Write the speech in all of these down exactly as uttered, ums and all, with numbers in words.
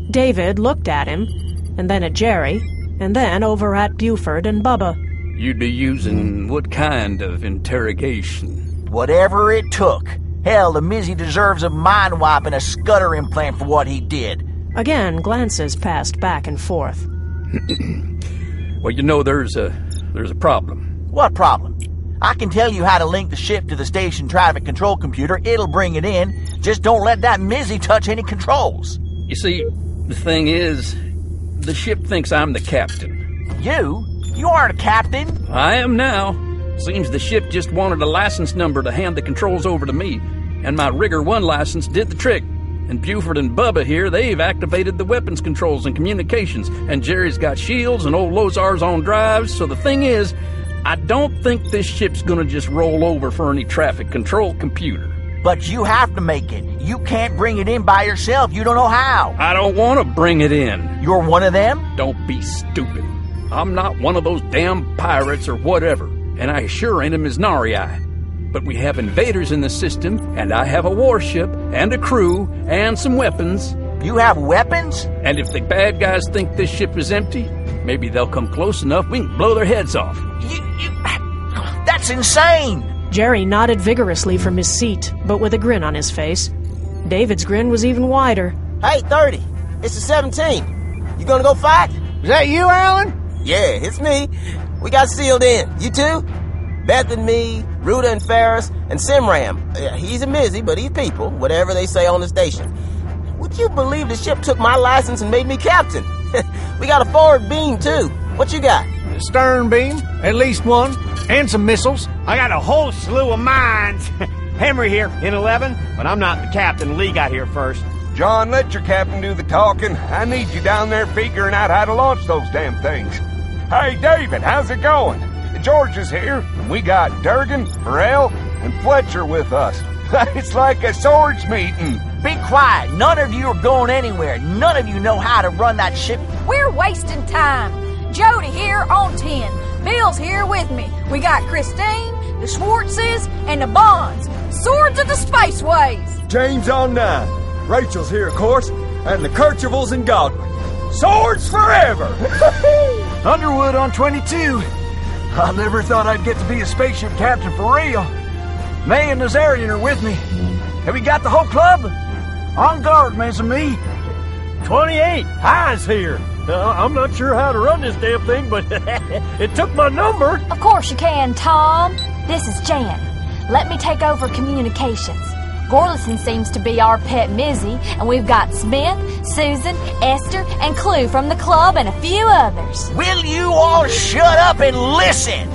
David looked at him, and then at Jerry, and then over at Buford and Bubba. You'd be using what kind of interrogation? Whatever it took. Hell, the Mizzy deserves a mind wipe and a scudder implant for what he did. Again, glances passed back and forth. Well, you know, there's a there's a problem. What problem? I can tell you how to link the ship to the station traffic control computer. It'll bring it in. Just don't let that Mizzy touch any controls. You see, the thing is, the ship thinks I'm the captain. You? You aren't a captain. I am now. Seems the ship just wanted a license number to hand the controls over to me, and my Rigger one license did the trick. And Buford and Bubba here, they've activated the weapons controls and communications, and Jerry's got shields and old Lozar's on drives, so the thing is, I don't think this ship's gonna just roll over for any traffic control computer. But you have to make it. You can't bring it in by yourself. You don't know how. I don't want to bring it in. You're one of them? Don't be stupid. I'm not one of those damn pirates or whatever, and I sure ain't a Misnarii. But we have invaders in the system, and I have a warship, and a crew, and some weapons. You have weapons? And if the bad guys think this ship is empty, maybe they'll come close enough we can blow their heads off. You, you, that's insane! Jerry nodded vigorously from his seat, but with a grin on his face. David's grin was even wider. Hey, thirty. It's the seventeenth. You gonna go fight? Is that you, Alan? Yeah, it's me. We got sealed in. You too? Beth and me, Ruta and Ferris, and Simram. Uh, he's a Mizzy, but he's people, whatever they say on the station. Would you believe the ship took my license and made me captain? We got a forward beam, too. What you got? A stern beam, at least one, and some missiles. I got a whole slew of mines. Henry here, in eleven, but I'm not the captain. Lee got here first. John, let your captain do the talking. I need you down there figuring out how to launch those damn things. Hey, David, how's it going? George is here, and we got Durgan, Burrell, and Fletcher with us. It's like a swords meeting. Be quiet. None of you are going anywhere. None of you know how to run that ship. We're wasting time. Jody here on ten. Bill's here with me. We got Christine, the Schwartzes, and the Bonds. Swords of the Spaceways. James on nine. Rachel's here, of course, and the Kerchevals and Godwin. Swords forever! Underwood on twenty-two. I never thought I'd get to be a spaceship captain for real. May and Nazarian are with me. Have we got the whole club? On guard, Miss and me. twenty-eight. High's here. Uh, I'm not sure how to run this damn thing, but it took my number. Of course you can, Tom. This is Jan. Let me take over communications. Gorlison seems to be our pet Mizzy, and we've got Smith, Susan, Esther, and Clue from the club, and a few others. Will you all shut up and listen?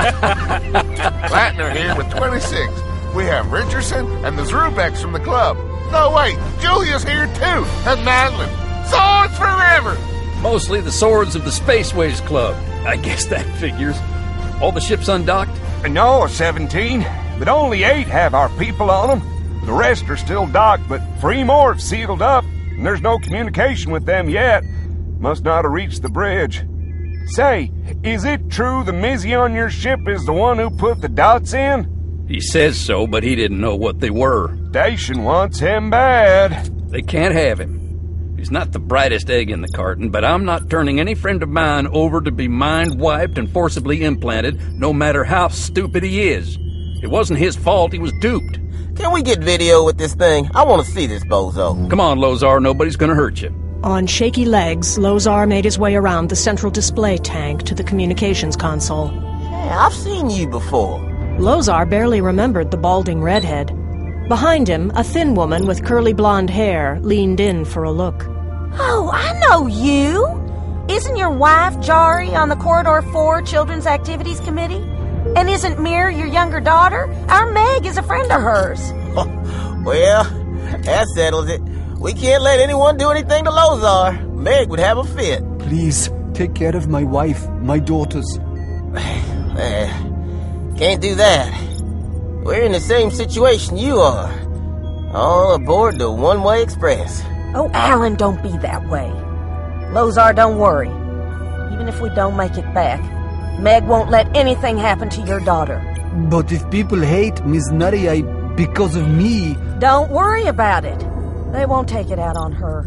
Lattner here with twenty-six. We have Richardson and the Zrubeks from the club. No, wait, Julia's here too, and Madeline. Swords forever! Mostly the Swords of the Spaceways Club. I guess that figures. All the ships undocked? No, seventeen, but only eight have our people on them. The rest are still docked, but three more have sealed up, and there's no communication with them yet. Must not have reached the bridge. Say, is it true the Mizzy on your ship is the one who put the dots in? He says so, but he didn't know what they were. Station wants him bad. They can't have him. He's not the brightest egg in the carton, but I'm not turning any friend of mine over to be mind-wiped and forcibly implanted, no matter how stupid he is. It wasn't his fault, he was duped. Can we get video with this thing? I want to see this bozo. Come on, Lozar, nobody's gonna hurt you. On shaky legs, Lozar made his way around the central display tank to the communications console. Hey, I've seen you before. Lozar barely remembered the balding redhead. Behind him, a thin woman with curly blonde hair leaned in for a look. Oh, I know you. Isn't your wife, Jari, on the Corridor four Children's Activities Committee? And isn't Mir your younger daughter? Our Meg is a friend of hers. Well, that settles it. We can't let anyone do anything to Lozar. Meg would have a fit. Please, take care of my wife, my daughters. Eh, can't do that. We're in the same situation you are. All aboard the One-Way Express. Oh, Alan, don't be that way. Lozar, don't worry. Even if we don't make it back, Meg won't let anything happen to your daughter. But if people hate Miss Naria because of me... Don't worry about it. They won't take it out on her.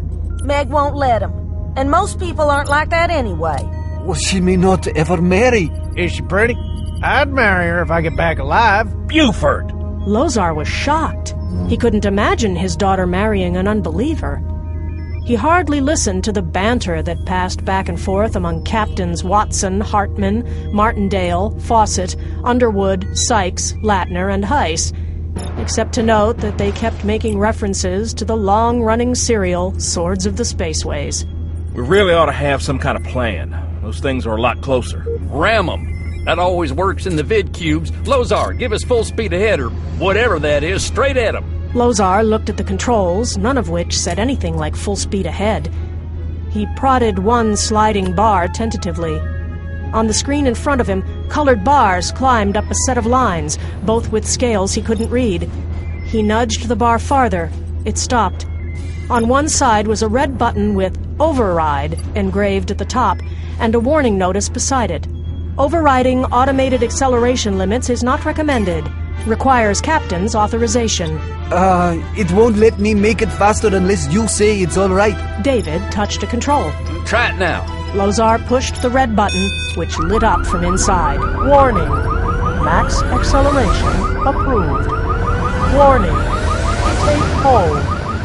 Meg won't let him. And most people aren't like that anyway. Well, she may not ever marry. Is she pretty? I'd marry her if I get back alive. Buford! Lozar was shocked. He couldn't imagine his daughter marrying an unbeliever. He hardly listened to the banter that passed back and forth among Captains Watson, Hartman, Martindale, Fawcett, Underwood, Sykes, Latner, and Heiss, except to note that they kept making references to the long-running serial Swords of the Spaceways. We really ought to have some kind of plan. Those things are a lot closer. Ram 'em. That always works in the vid cubes. Lozar, give us full speed ahead, or whatever that is, straight at 'em. Lozar looked at the controls, none of which said anything like full speed ahead. He prodded one sliding bar tentatively. On the screen in front of him, colored bars climbed up a set of lines, both with scales he couldn't read. He nudged the bar farther. It stopped. On one side was a red button with Override engraved at the top, and a warning notice beside it. Overriding automated acceleration limits is not recommended. Requires captain's authorization. Uh, it won't let me make it faster unless you say it's all right. David touched a control. Try it now. Lozar pushed the red button, which lit up from inside. Warning. Max acceleration approved. Warning. Take hold.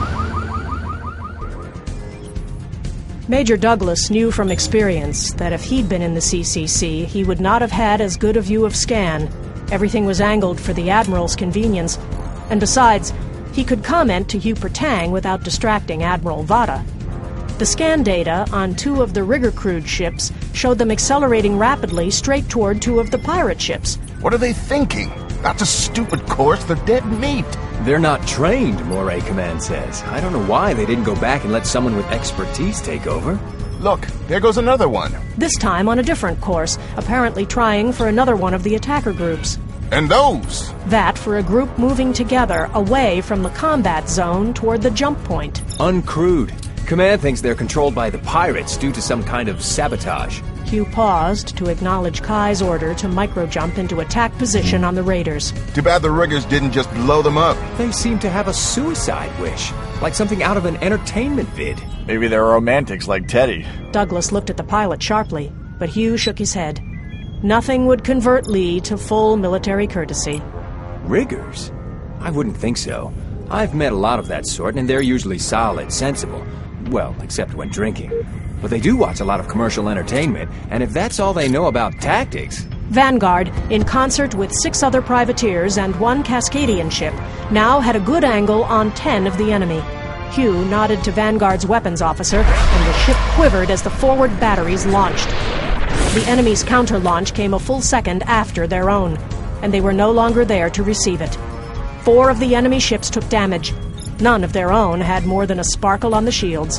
Major Douglas knew from experience that if he'd been in the C C C, he would not have had as good a view of Scan. Everything was angled for the Admiral's convenience. And besides, he could comment to Hugh Pertang without distracting Admiral Vada. The scan data on two of the rigger-crewed ships showed them accelerating rapidly straight toward two of the pirate ships. What are they thinking? That's a stupid course. They're dead meat. They're not trained, Moray Command says. I don't know why they didn't go back and let someone with expertise take over. Look, there goes another one. This time on a different course, apparently trying for another one of the attacker groups. And those? That for a group moving together away from the combat zone toward the jump point. Uncrewed. Command thinks they're controlled by the pirates due to some kind of sabotage. Hugh paused to acknowledge Kai's order to micro-jump into attack position on the raiders. Too bad the riggers didn't just blow them up. They seem to have a suicide wish, like something out of an entertainment vid. Maybe they're romantics like Teddy. Douglas looked at the pilot sharply, but Hugh shook his head. Nothing would convert Lee to full military courtesy. Riggers? I wouldn't think so. I've met a lot of that sort, and they're usually solid, sensible. Well, except when drinking. But they do watch a lot of commercial entertainment, and if that's all they know about tactics... Vanguard, in concert with six other privateers and one Cascadian ship, now had a good angle on ten of the enemy. Hugh nodded to Vanguard's weapons officer, and the ship quivered as the forward batteries launched. The enemy's counter-launch came a full second after their own, and they were no longer there to receive it. Four of the enemy ships took damage. None of their own had more than a sparkle on the shields.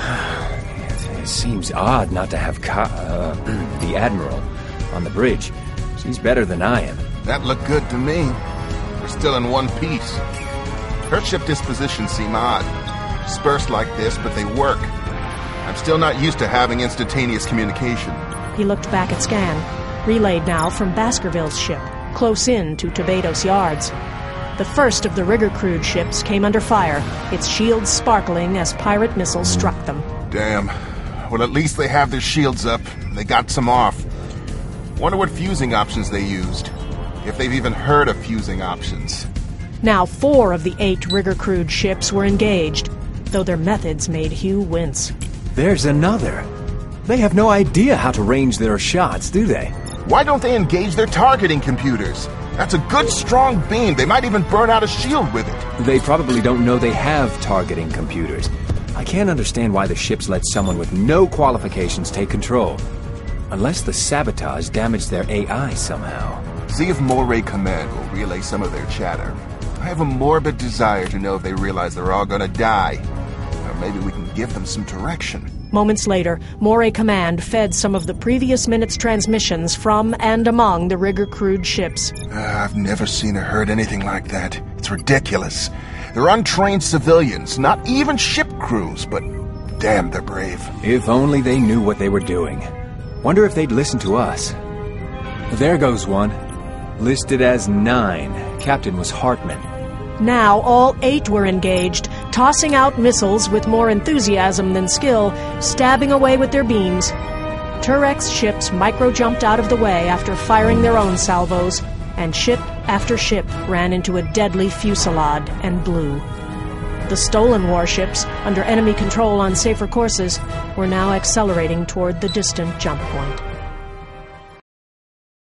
It seems odd not to have Ka- uh, the Admiral on the bridge. She's better than I am. That looked good to me. We're still in one piece. Her ship dispositions seem odd. Dispersed like this, but they work. I'm still not used to having instantaneous communication. He looked back at Scan, relayed now from Baskerville's ship, close in to Tobados Yards. The first of the rigger-crewed ships came under fire, its shields sparkling as pirate missiles struck them. Damn. Well, at least they have their shields up. They got some off. Wonder what fusing options they used. If they've even heard of fusing options. Now four of the eight rigger-crewed ships were engaged, though their methods made Hugh wince. There's another. They have no idea how to range their shots, do they? Why don't they engage their targeting computers? That's a good, strong beam. They might even burn out a shield with it. They probably don't know they have targeting computers. I can't understand why the ships let someone with no qualifications take control. Unless the sabotage damaged their A I somehow. See if Moray Command will relay some of their chatter. I have a morbid desire to know if they realize they're all gonna die. Or maybe we can give them some direction. Moments later, Moray Command fed some of the previous minute's transmissions from and among the rigger-crewed ships. Uh, I've never seen or heard anything like that. It's ridiculous. They're untrained civilians, not even ship crews, but damn, they're brave. If only they knew what they were doing. Wonder if they'd listen to us. There goes one. Listed as nine. Captain was Hartman. Now all eight were engaged, tossing out missiles with more enthusiasm than skill, stabbing away with their beams. Turex ships micro-jumped out of the way after firing their own salvos, and ship after ship ran into a deadly fusillade and blew. The stolen warships, under enemy control on safer courses, were now accelerating toward the distant jump point.